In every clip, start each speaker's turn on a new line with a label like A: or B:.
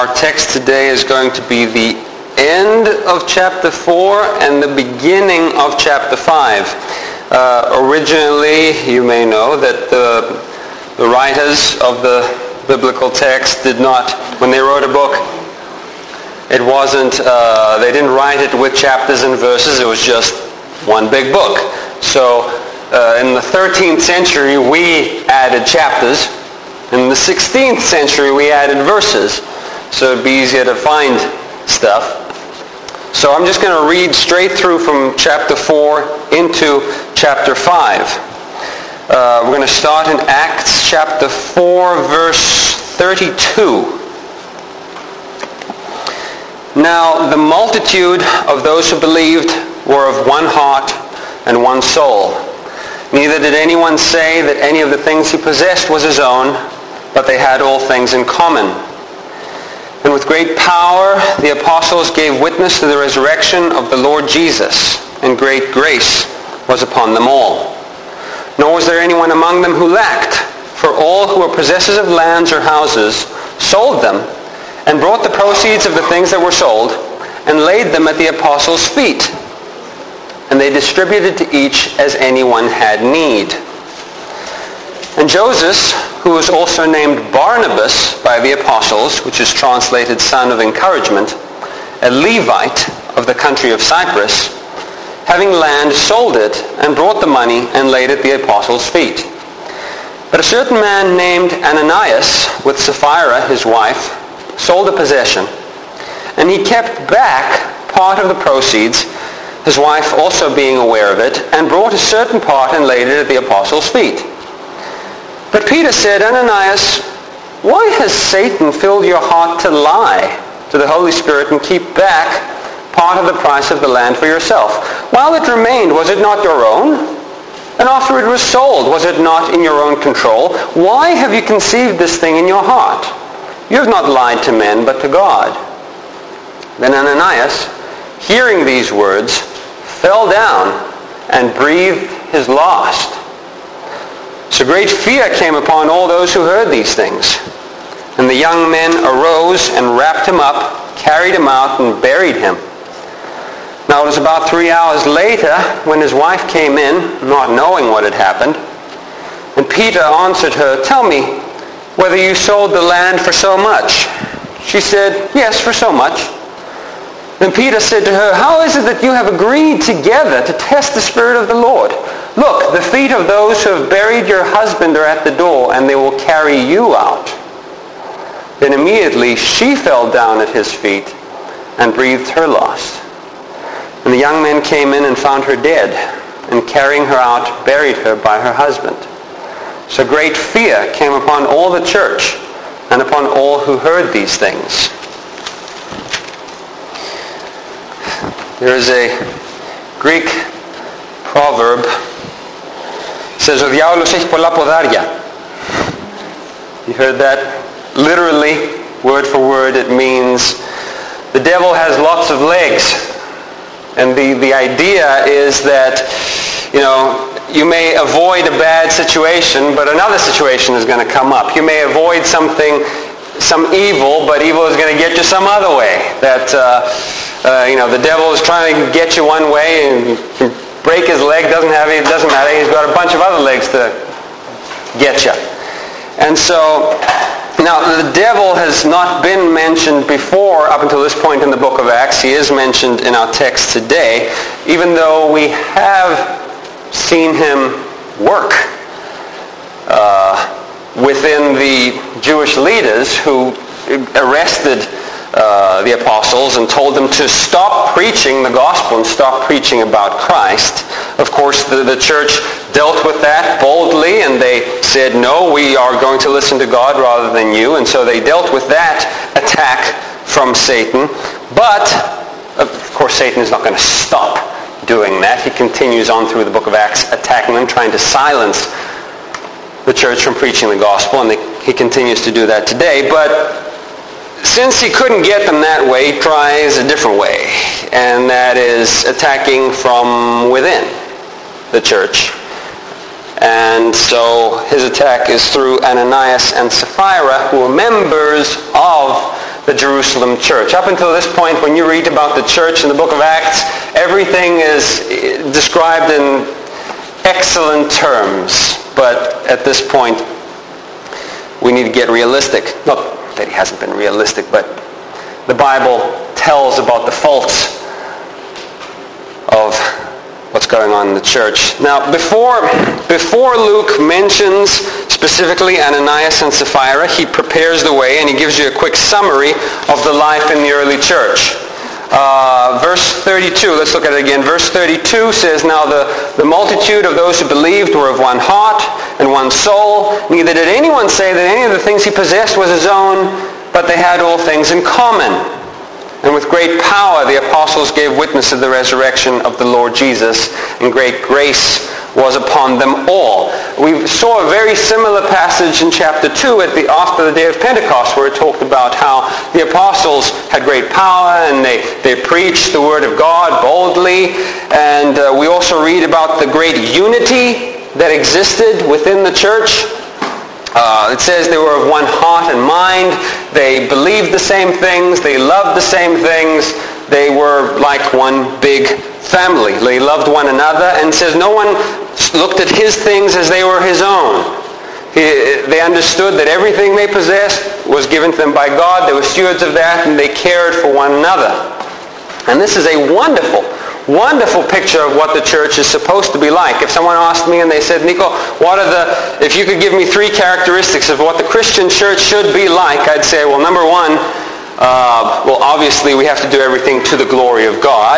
A: Our text today is going to be the end of chapter 4 and the beginning of chapter 5. Originally, you may know that the writers of the biblical text did not, when they wrote a book, it wasn't, they didn't write it with chapters and verses, it was just one big book. So in the 13th century, we added chapters. In the 16th century, we added verses, so it'd be easier to find stuff. So I'm just going to read straight through from chapter 4 into chapter 5. We're going to start in Acts chapter 4, verse 32. Now the multitude of those who believed were of one heart and one soul. Neither did anyone say that any of the things he possessed was his own, but they had all things in common. And with great power the apostles gave witness to the resurrection of the Lord Jesus, and great grace was upon them all. Nor was there anyone among them who lacked, for all who were possessors of lands or houses sold them, and brought the proceeds of the things that were sold, and laid them at the apostles' feet. And they distributed to each as anyone had need. And Joseph, who was also named Barnabas by the apostles, which is translated son of encouragement, a Levite of the country of Cyprus, having land, sold it, and brought the money, and laid it at the apostles' feet. But a certain man named Ananias, with Sapphira his wife, sold a possession, and he kept back part of the proceeds, his wife also being aware of it, and brought a certain part and laid it at the apostles' feet. But Peter said, Ananias, why has Satan filled your heart to lie to the Holy Spirit and keep back part of the price of the land for yourself? While it remained, was it not your own? And after it was sold, was it not in your own control? Why have you conceived this thing in your heart? You have not lied to men, but to God. Then Ananias, hearing these words, fell down and breathed his last. So great fear came upon all those who heard these things. And the young men arose and wrapped him up, carried him out, and buried him. Now it was about 3 hours later when his wife came in, not knowing what had happened. And Peter answered her, tell me whether you sold the land for so much. She said, yes, for so much. Then Peter said to her, how is it that you have agreed together to test the Spirit of the Lord? Look, the feet of those who have buried your husband are at the door, and they will carry you out. Then immediately she fell down at his feet and breathed her last. And the young men came in and found her dead, and carrying her out, buried her by her husband. So great fear came upon all the church and upon all who heard these things. There is a Greek proverb. It says, ο διάολος έχει πολλά ποδάρια. You heard that? Literally, word for word, it means the devil has lots of legs. And the idea is that, you may avoid a bad situation, but another situation is going to come up. You may avoid some evil, but evil is going to get you some other way. That, the devil is trying to get you one way and break his leg, doesn't matter. He's got a bunch of other legs to get you. And so, now the devil has not been mentioned before up until this point in the book of Acts. He is mentioned in our text today, even though we have seen him work within the Jewish leaders who arrested the apostles and told them to stop preaching the gospel and stop preaching about Christ. Of course, the church dealt with that boldly, and they said, no, we are going to listen to God rather than you. And so they dealt with that attack from Satan. But, of course, Satan is not going to stop doing that. He continues on through the book of Acts, attacking them, trying to silence the church from preaching the gospel, and he continues to do that today. But since he couldn't get them that way, he tries a different way, and that is attacking from within the church. And so his attack is through Ananias and Sapphira, who were members of the Jerusalem church. Up until this point, when you read about the church in the book of Acts, everything is described in excellent terms. But at this point, we need to get realistic. Not that he hasn't been realistic, but the Bible tells about the faults of what's going on in the church. Now, before Luke mentions specifically Ananias and Sapphira, he prepares the way and he gives you a quick summary of the life in the early church. Verse 32, let's look at it again. Verse 32 says, "Now the multitude of those who believed were of one heart and one soul. Neither did anyone say that any of the things he possessed was his own, but they had all things in common. And with great power the apostles gave witness of the resurrection of the Lord Jesus, and great grace was upon them all." We saw a very similar passage in chapter 2 after the day of Pentecost, where it talked about how the apostles had great power and they preached the word of God boldly. And we also read about the great unity that existed within the church. It says they were of one heart and mind. They believed the same things. They loved the same things. They were like one big family. They loved one another. And it says no one looked at his things as they were his own. They understood that everything they possessed was given to them by God. They were stewards of that, and they cared for one another. And this is a wonderful, wonderful picture of what the church is supposed to be like. If someone asked me and they said, "Nico, if you could give me 3 characteristics of what the Christian church should be like," I'd say, well, number 1, obviously we have to do everything to the glory of God.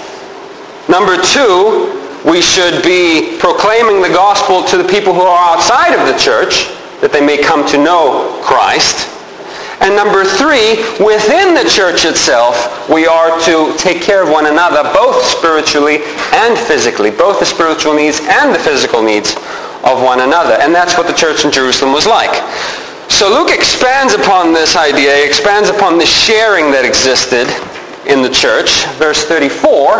A: Number 2, we should be proclaiming the gospel to the people who are outside of the church, that they may come to know Christ. And number 3, within the church itself, we are to take care of one another, both spiritually and physically, both the spiritual needs and the physical needs of one another. And that's what the church in Jerusalem was like. So Luke expands upon this idea, he expands upon the sharing that existed in the church. Verse 34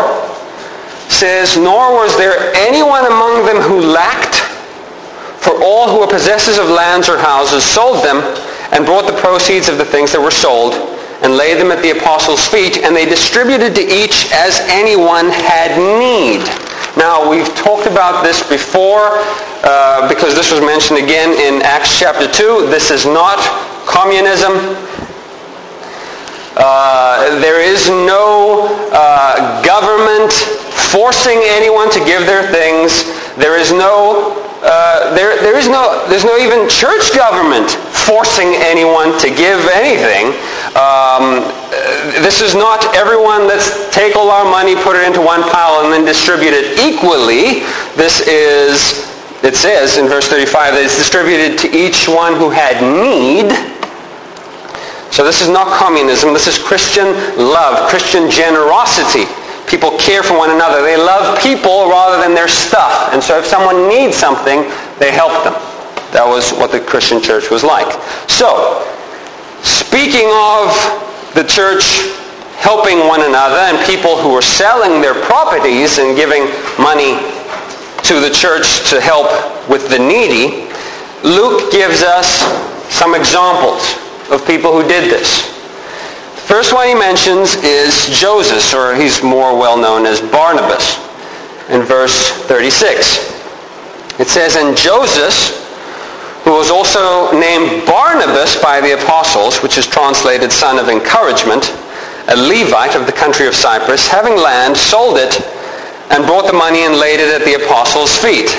A: says, "Nor was there anyone among them who lacked, for all who were possessors of lands or houses sold them and brought the proceeds of the things that were sold and laid them at the apostles' feet, and they distributed to each as anyone had need." Now, we've talked about this before because this was mentioned again in Acts chapter 2. This is not communism. There is no government forcing anyone to give their things. There's no even church government forcing anyone to give anything. This is not everyone, let's take all our money, put it into one pile, and then distribute it equally. This is, it says in verse 35, that it's distributed to each one who had need. So this is not communism. This is Christian love, Christian generosity. People care for one another. They love people rather than their stuff. And so if someone needs something, they help them. That was what the Christian church was like. So, speaking of the church helping one another and people who were selling their properties and giving money to the church to help with the needy, Luke gives us some examples of people who did this. First one he mentions is Joseph, or he's more well known as Barnabas, in verse 36. It says, "And Joseph, who was also named Barnabas by the apostles," which is translated son of encouragement, "a Levite of the country of Cyprus, having land, sold it, and brought the money and laid it at the apostles' feet."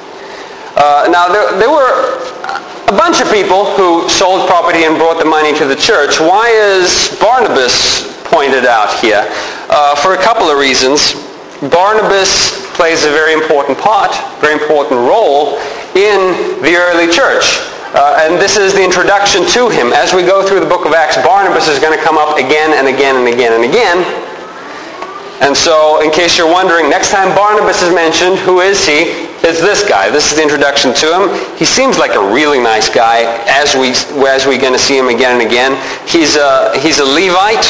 A: Now there were a bunch of people who sold property and brought the money to the church. Why is Barnabas pointed out here? For a couple of reasons. Barnabas plays a very important part, very important role in the early church. And this is the introduction to him. As we go through the book of Acts, Barnabas is going to come up again and again and again and again. And so, in case you're wondering, next time Barnabas is mentioned, who is he? It's this guy. This is the introduction to him. He seems like a really nice guy as we're going to see him again and again. He's a Levite.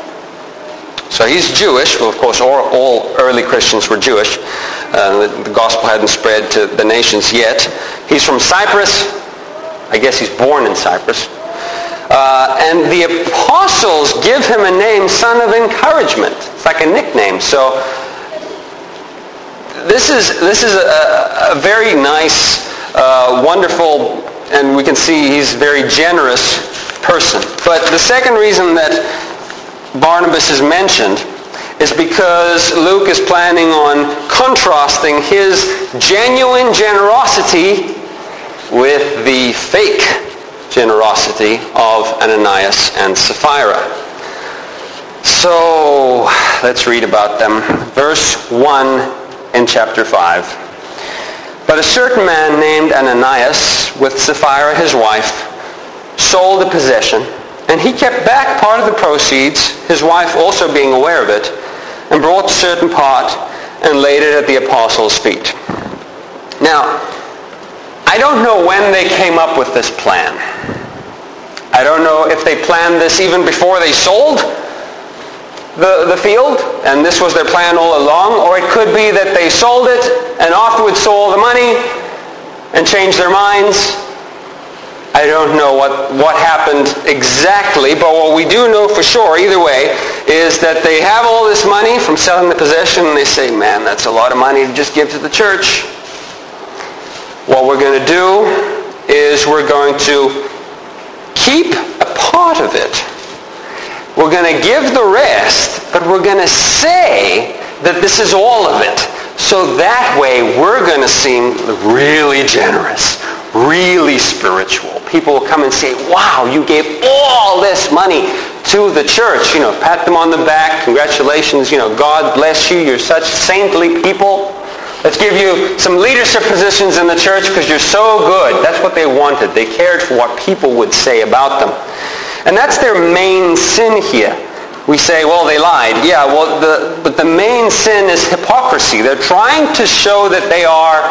A: So he's Jewish. Well, of course, all early Christians were Jewish. The gospel hadn't spread to the nations yet. He's from Cyprus. I guess he's born in Cyprus. And the apostles apostles give him a name, Son of Encouragement. It's like a nickname. So this is a very nice, wonderful, and we can see he's a very generous person. But the second reason that Barnabas is mentioned is because Luke is planning on contrasting his genuine generosity with the fake generosity of Ananias and Sapphira. So let's read about them. Verse 1 in chapter 5. But a certain man named Ananias, with Sapphira his wife, sold a possession, and he kept back part of the proceeds, his wife also being aware of it, and brought a certain part and laid it at the apostles' feet. Now, I don't know when they came up with this plan. I don't know if they planned this even before they sold the field, and this was their plan all along, or it could be that they sold it and afterwards sold the money and changed their minds. I don't know what happened exactly, but what we do know for sure, either way, is that they have all this money from selling the possession, and they say, man, that's a lot of money to just give to the church. What we're going to do is we're going to keep a part of it. We're going to give the rest, but we're going to say that this is all of it. So that way we're going to seem really generous, really spiritual. People will come and say, wow, you gave all this money to the church. Pat them on the back. Congratulations. God bless you. You're such saintly people. Let's give you some leadership positions in the church because you're so good. That's what they wanted. They cared for what people would say about them. And that's their main sin here. We say, well, they lied. Yeah, but the main sin is hypocrisy. They're trying to show that they are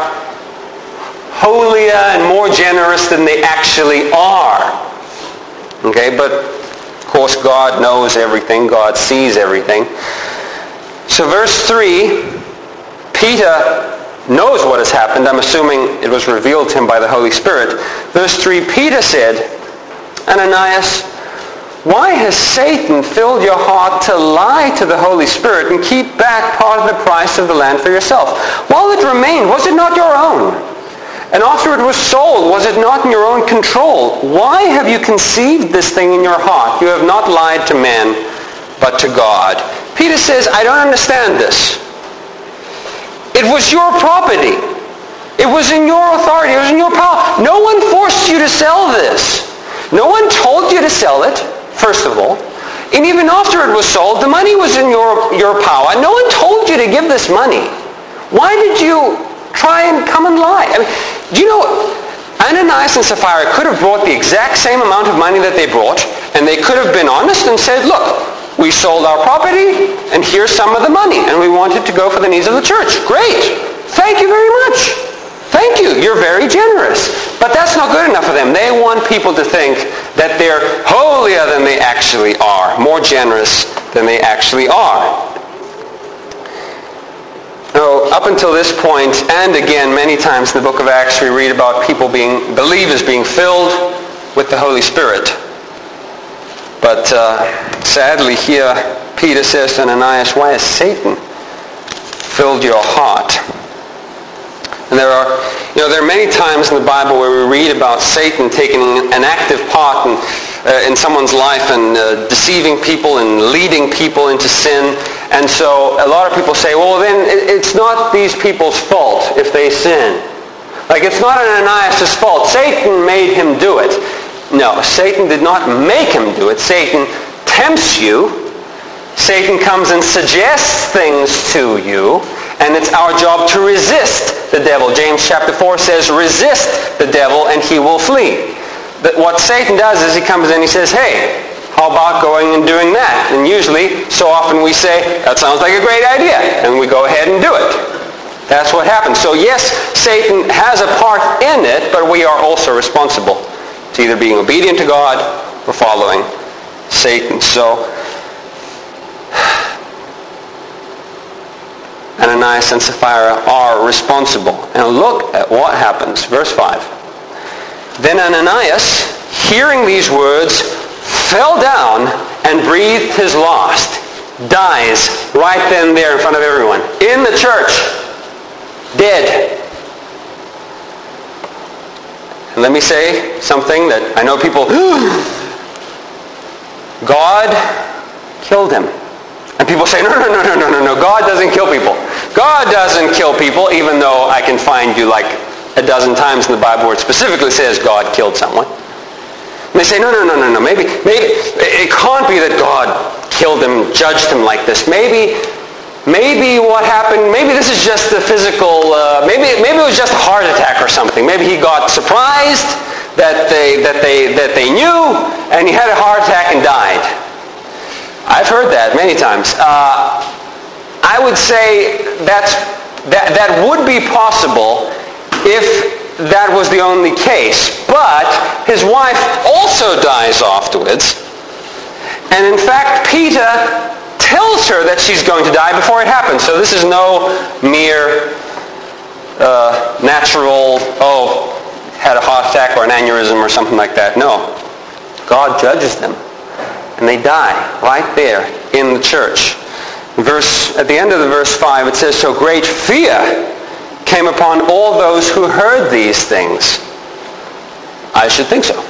A: holier and more generous than they actually are. Okay, but of course God knows everything. God sees everything. So verse 3, Peter knows what has happened. I'm assuming it was revealed to him by the Holy Spirit. Verse 3, Peter said, Ananias, why has Satan filled your heart to lie to the Holy Spirit and keep back part of the price of the land for yourself? While it remained, was it not your own? And after it was sold, was it not in your own control? Why have you conceived this thing in your heart? You have not lied to men, but to God. Peter says, I don't understand this. It was your property. It was in your authority. It was in your power. No one forced you to sell this. No one told you to sell it, first of all. And even after it was sold, the money was in your power. No one told you to give this money. Why did you try and come and lie? Do you know, Ananias and Sapphira could have brought the exact same amount of money that they brought, and they could have been honest and said, look, we sold our property, and here's some of the money, and we want it to go for the needs of the church. Great. Thank you very much. Thank you. You're very generous. But that's not good enough for them. They want people to think that they're holier than they actually are, more generous than they actually are. Now, up until this point, and again many times in the book of Acts, we read about believers being filled with the Holy Spirit. But sadly here, Peter says to Ananias, why has Satan filled your heart? And there are many times in the Bible where we read about Satan taking an active part in someone's life and deceiving people and leading people into sin. And so a lot of people say, well, then it's not these people's fault if they sin. Like, it's not Ananias' fault. Satan made him do it. No, Satan did not make him do it. Satan tempts you. Satan comes and suggests things to you. And it's our job to resist the devil. James chapter 4 says, resist the devil and he will flee. But what Satan does is he comes in and he says, hey, how about going and doing that? And usually, so often we say, that sounds like a great idea. And we go ahead and do it. That's what happens. So yes, Satan has a part in it, but we are also responsible to either being obedient to God or following Satan. So Ananias and Sapphira are responsible. And look at what happens. Verse 5. Then Ananias, hearing these words, fell down and breathed his last. Dies right then and there in front of everyone. In the church. Dead. And let me say something that I know people, God killed him. And people say, no, God doesn't kill people. God doesn't kill people, even though I can find you like a dozen times in the Bible where it specifically says God killed someone. And they say, no, maybe it can't be that God killed him, judged him like this. Maybe what happened, maybe this is just the physical, maybe it was just a heart attack or something. Maybe he got surprised that they knew, and he had a heart attack and died. I've heard that many times. I would say that would be possible if that was the only case. But his wife also dies afterwards. And in fact, Peter tells her that she's going to die before it happens. So this is no mere natural, had a heart attack or an aneurysm or something like that. No. God judges them. And they die right there in the church. At the end of the verse 5, it says, so great fear came upon all those who heard these things. I should think so.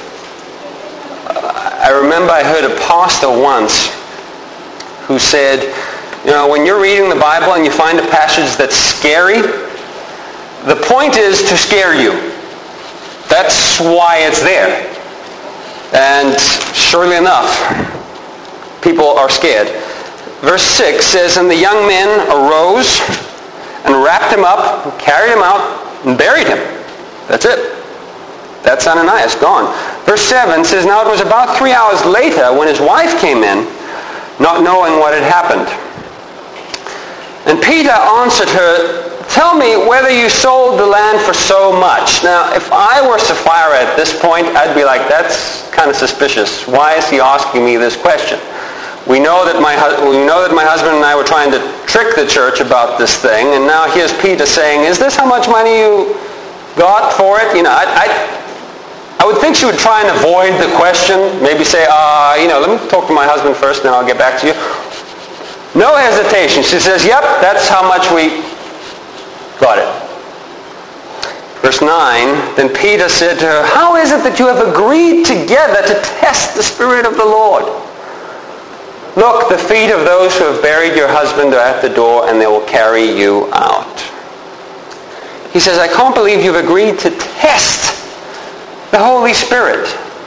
A: I remember I heard a pastor once who said, when you're reading the Bible and you find a passage that's scary, the point is to scare you. That's why it's there. And surely enough, people are scared. Verse 6 says, and the young men arose and wrapped him up, and carried him out, and buried him. That's it. That's Ananias, gone. Verse 7 says, now it was about 3 hours later when his wife came in, not knowing what had happened. And Peter answered her, tell me whether you sold the land for so much. Now, if I were Sapphira at this point, I'd be like, that's kind of suspicious. Why is he asking me this question? We know that my husband and I were trying to trick the church about this thing, and now here's Peter saying, is this how much money you got for it? I would think she would try and avoid the question, maybe say, let me talk to my husband first, then I'll get back to you. No hesitation. She says, yep, that's how much we got it. Verse 9, then Peter said to her, how is it that you have agreed together to test the Spirit of the Lord? Look, the feet of those who have buried your husband are at the door, and they will carry you out. He says, I can't believe you've agreed to test the Holy Spirit.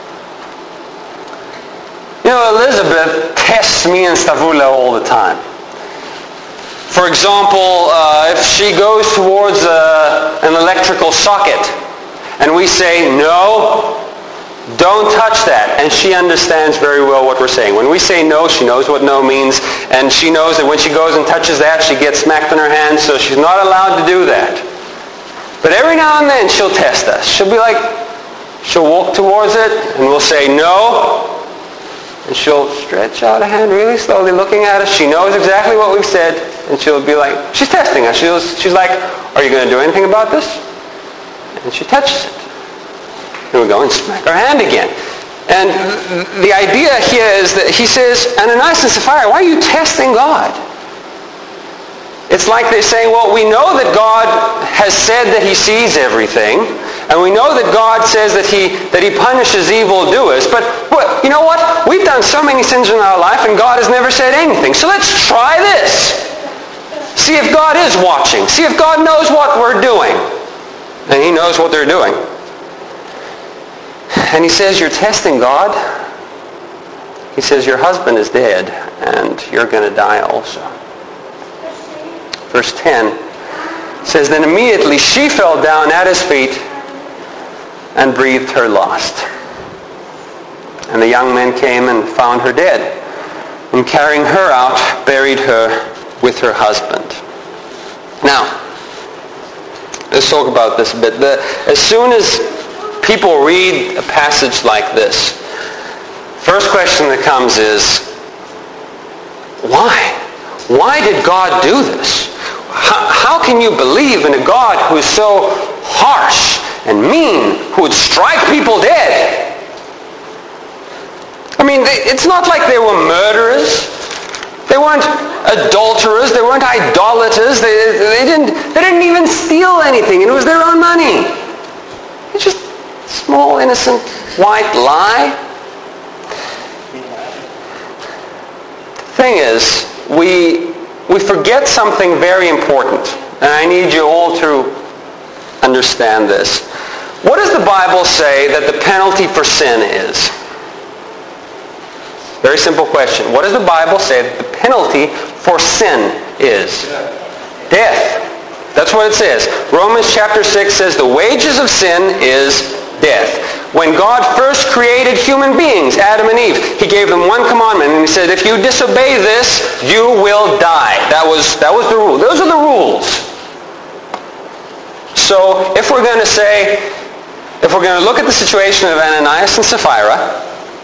A: Elizabeth tests me and Stavula all the time. For example, if she goes towards an electrical socket, and we say, no, don't touch that. And she understands very well what we're saying. When we say no, she knows what no means. And she knows that when she goes and touches that, she gets smacked in her hand. So she's not allowed to do that. But every now and then, she'll test us. She'll walk towards it, and we'll say no. And she'll stretch out a hand really slowly, looking at us. She knows exactly what we've said. And she'll be like, she's testing us. She's like, are you going to do anything about this? And she touches it. And we go and smack our hand again. And the idea here is that he says, Ananias and Sapphira, why are you testing God? It's like they're saying, well, we know that God has said that he sees everything. And we know that God says that he punishes evildoers. But you know what? We've done so many sins in our life and God has never said anything. So let's try this. See if God is watching. See if God knows what we're doing. And he knows what they're doing. And he says, you're testing God. He says, your husband is dead and you're going to die also. Verse 10 says, then immediately she fell down at his feet and breathed her last. And the young men came and found her dead, and carrying her out, buried her with her husband. Now, let's talk about this a bit. As soon as people read a passage like this, first question that comes is, why? Why did God do this? How can you believe in a God who is so harsh and mean, who would strike people dead? I mean, it's not like they were murderers. They weren't adulterers. They weren't idolaters. They didn't even steal anything, and it was their own money. It's just a small, innocent, white lie. The thing is, we forget something very important, and I need you all to understand this. What does the Bible say that the penalty for sin is? Very simple question. What does the Bible say that the penalty for sin is? Death. That's what it says. Romans chapter 6 says the wages of sin is death. When God first created human beings, Adam and Eve, he gave them one commandment, and he said, if you disobey this, you will die. That was the rule. Those are the rules. So if we're going to look at the situation of Ananias and Sapphira,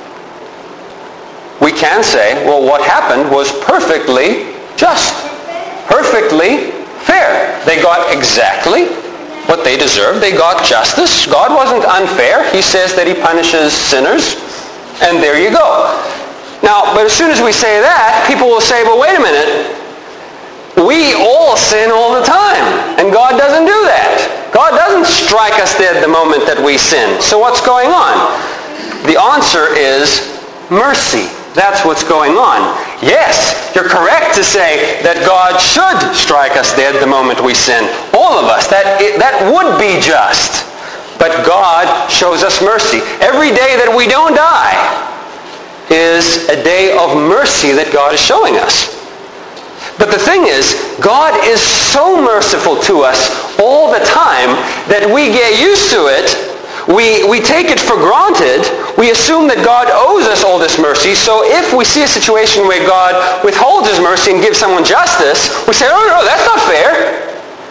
A: we can say, well, what happened was perfectly just, perfectly fair. They got exactly what they deserved. They got justice. God wasn't unfair. He says that he punishes sinners, and there you go. Now, but as soon as we say that, people will say, well, wait a minute. We all sin all the time, and God doesn't do that. God doesn't strike us dead the moment that we sin. So what's going on? The answer is mercy. That's what's going on. Yes, you're correct to say that God should strike us dead the moment we sin. All of us. That would be just. But God shows us mercy. Every day that we don't die is a day of mercy that God is showing us. But the thing is, God is so merciful to us all the time that we get used to it. We take it for granted. We assume that God owes us all this mercy. So if we see a situation where God withholds his mercy and gives someone justice, we say, oh no, that's not fair.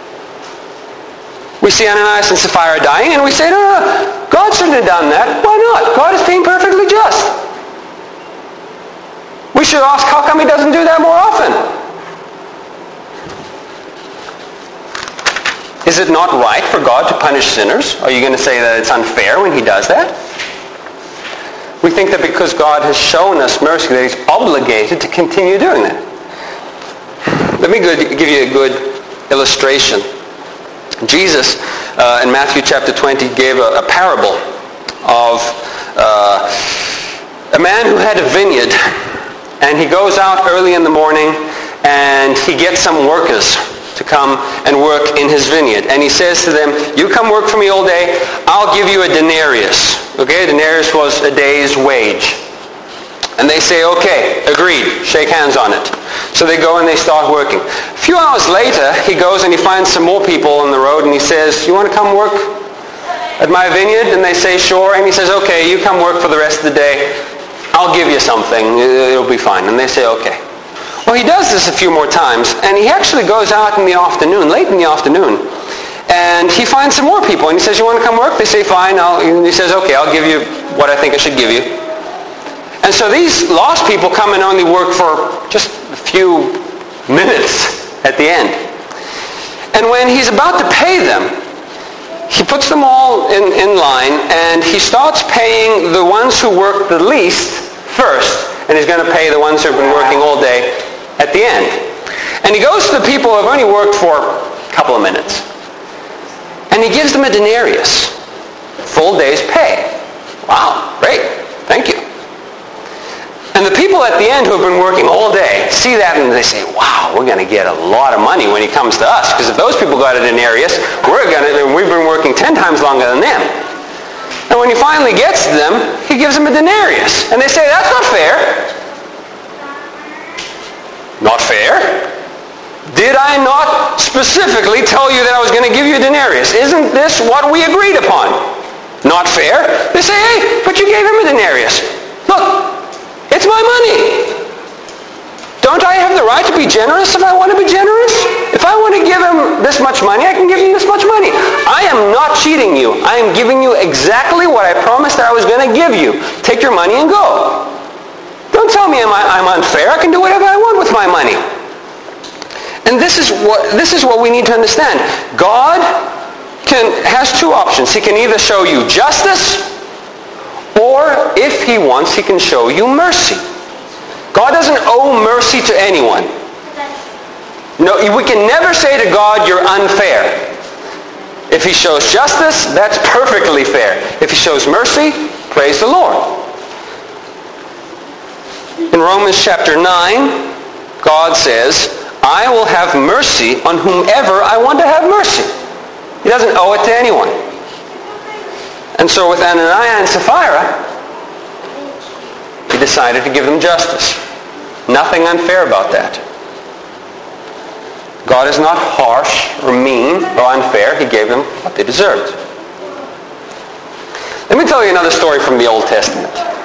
A: We see Ananias and Sapphira dying, and we say, no, God shouldn't have done that. Why not? God is being perfectly just. We should ask, how come he doesn't do that more often? Is it not right for God to punish sinners? Are you going to say that it's unfair when he does that? We think that because God has shown us mercy, that he's obligated to continue doing that. Let me give you a good illustration. Jesus, in Matthew chapter 20, gave a parable of a man who had a vineyard, and he goes out early in the morning, and he gets some workers to come and work in his vineyard. And he says to them, you come work for me all day, I'll give you a denarius. Okay, a denarius was a day's wage. And they say, okay, agreed, shake hands on it. So they go and they start working. A few hours later, he goes and he finds some more people on the road, and he says, you want to come work at my vineyard? And they say, sure. And he says, okay, you come work for the rest of the day. I'll give you something. It'll be fine. And they say, okay. Well, he does this a few more times, and he actually goes out in the afternoon, late in the afternoon, and he finds some more people, and he says, you want to come work? They say, fine. And he says, okay, I'll give you what I think I should give you. And so these lost people come and only work for just a few minutes at the end. And when he's about to pay them, he puts them all in line, and he starts paying the ones who work the least first, and he's going to pay the ones who have been working all day at the end. And he goes to the people who have only worked for a couple of minutes, and he gives them a denarius, full day's pay. Wow, great, thank you. And the people at the end who have been working all day see that, and they say, wow, we're going to get a lot of money when he comes to us, because if those people got a denarius, we've been working 10 times longer than them. And when he finally gets to them, he gives them a denarius. And they say, that's not fair. Not fair? Did I not specifically tell you that I was going to give you a denarius? Isn't this what we agreed upon? Not fair? They say, hey, but you gave him a denarius. Look, it's my money. Don't I have the right to be generous if I want to be generous? If I want to give him this much money, I can give him this much money. I am not cheating you. I am giving you exactly what I promised that I was going to give you. Take your money and go. Don't tell me I'm unfair. I can do whatever I want with my money. And this is what we need to understand. God has two options. He can either show you justice, Or if he wants, he can show you mercy. God doesn't owe mercy to anyone. No, we can never say to God, you're unfair. If he shows justice, that's perfectly fair. If he shows mercy, praise the Lord. In Romans chapter 9, God says, I will have mercy on whomever I want to have mercy. He doesn't owe it to anyone. And so with Ananias and Sapphira, he decided to give them justice. Nothing unfair about that. God is not harsh or mean or unfair. He gave them what they deserved. Let me tell you another story from the Old Testament.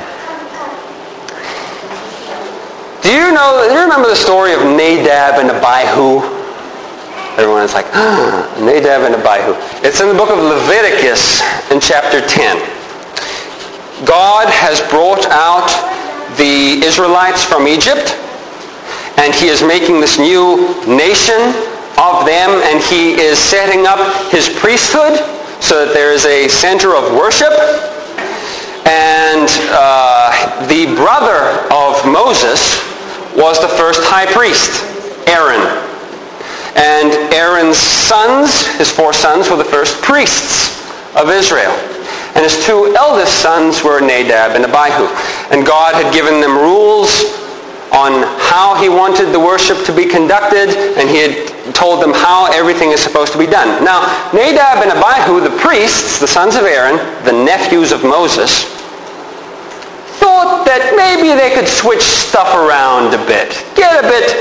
A: Do you remember the story of Nadab and Abihu? Everyone's like, Nadab and Abihu. It's in the book of Leviticus in chapter 10. God has brought out the Israelites from Egypt, and he is making this new nation of them, and he is setting up his priesthood so that there is a center of worship. And the brother of Moses was the first high priest, Aaron. And Aaron's sons, his 4 sons, were the first priests of Israel. And his 2 eldest sons were Nadab and Abihu. And God had given them rules on how he wanted the worship to be conducted, and he had told them how everything is supposed to be done. Now, Nadab and Abihu, the priests, the sons of Aaron, the nephews of Moses, thought that maybe they could switch stuff around a bit, get a bit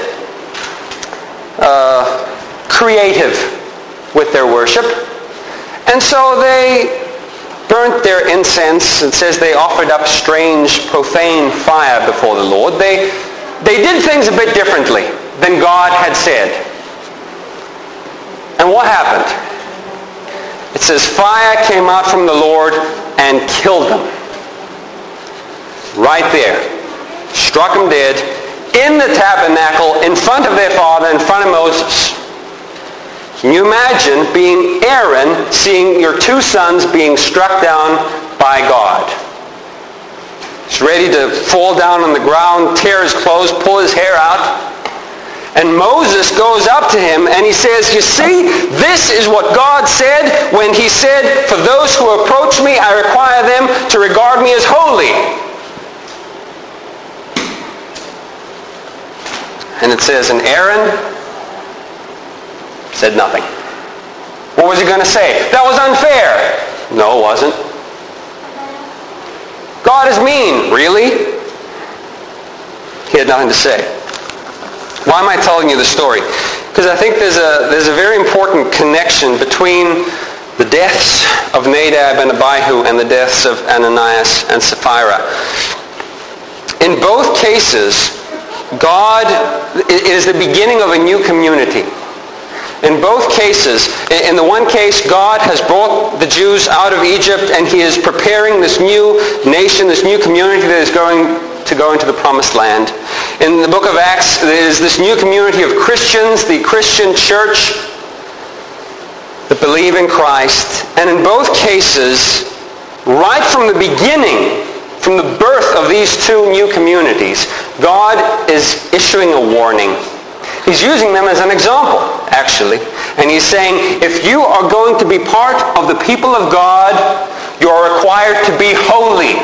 A: creative with their worship. And so they burnt their incense. It says they offered up strange, profane fire before the Lord. They did things a bit differently than God had said. And what happened? It says fire came out from the Lord and killed them. Right there. Struck them dead in the tabernacle, in front of their father, in front of Moses. Can you imagine being Aaron, seeing your 2 sons being struck down by God? He's ready to fall down on the ground, tear his clothes, pull his hair out. And Moses goes up to him and he says, you see, this is what God said when he said, for those who approach me, I require them to regard me as holy. And it says, and Aaron said nothing. What was he going to say? That was unfair. No, it wasn't. God is mean. Really? He had nothing to say. Why am I telling you the story? Because I think there's a very important connection between the deaths of Nadab and Abihu and the deaths of Ananias and Sapphira. In both cases, God is the beginning of a new community. In both cases, in the one case, God has brought the Jews out of Egypt and he is preparing this new nation, this new community that is going to go into the promised land. In the book of Acts, there is this new community of Christians, the Christian church that believe in Christ. And in both cases, right from the beginning, from the birth of these 2 new communities, God is issuing a warning. He's using them as an example, actually. And he's saying, if you are going to be part of the people of God, you are required to be holy.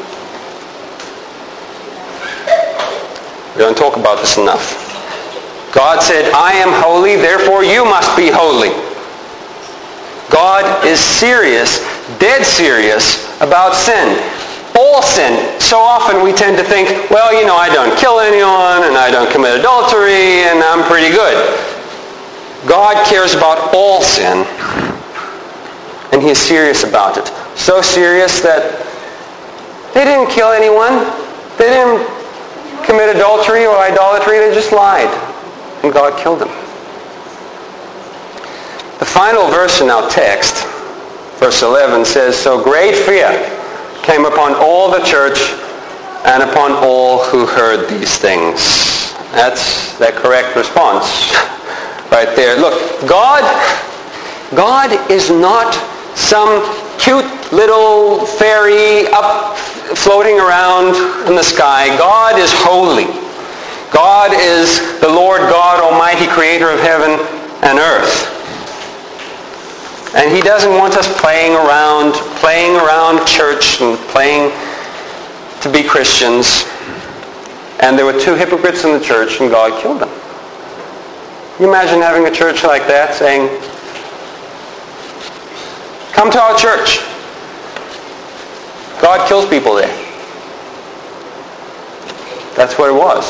A: We don't talk about this enough. God said, I am holy, therefore you must be holy. God is serious, dead serious about sin. All sin. So often we tend to think, well, I don't kill anyone, and I don't commit adultery, and I'm pretty good. God cares about all sin, and he's serious about it. So serious that they didn't kill anyone. They didn't commit adultery or idolatry. They just lied, and God killed them. The final verse in our text, verse 11, says, so great fear came upon all the church and upon all who heard these things. That's the correct response right there. Look, God is not some cute little fairy up floating around in the sky. God is holy. God is the Lord God Almighty, creator of heaven and earth. And he doesn't want us playing around church and playing to be Christians. And there were 2 hypocrites in the church, and God killed them. Can you imagine having a church like that saying, come to our church. God kills people there. That's what it was.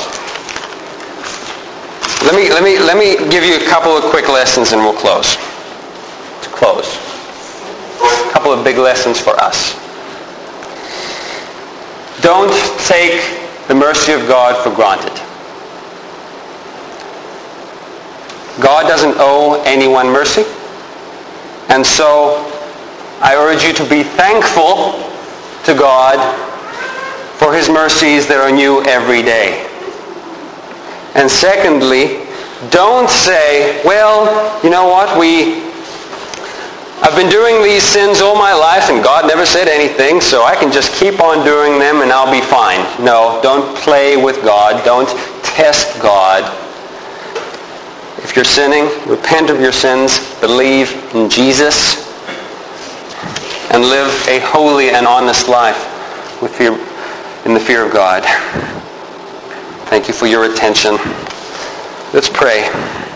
A: Let me give you a couple of quick lessons and we'll close. To close. A couple of big lessons for us. Don't take the mercy of God for granted. God doesn't owe anyone mercy. And so I urge you to be thankful to God for his mercies that are new every day. And secondly, don't say, well, you know what, I've been doing these sins all my life and God never said anything, so I can just keep on doing them and I'll be fine. No, don't play with God. Don't test God. If you're sinning, repent of your sins, believe in Jesus, and live a holy and honest life in the fear of God. Thank you for your attention. Let's pray.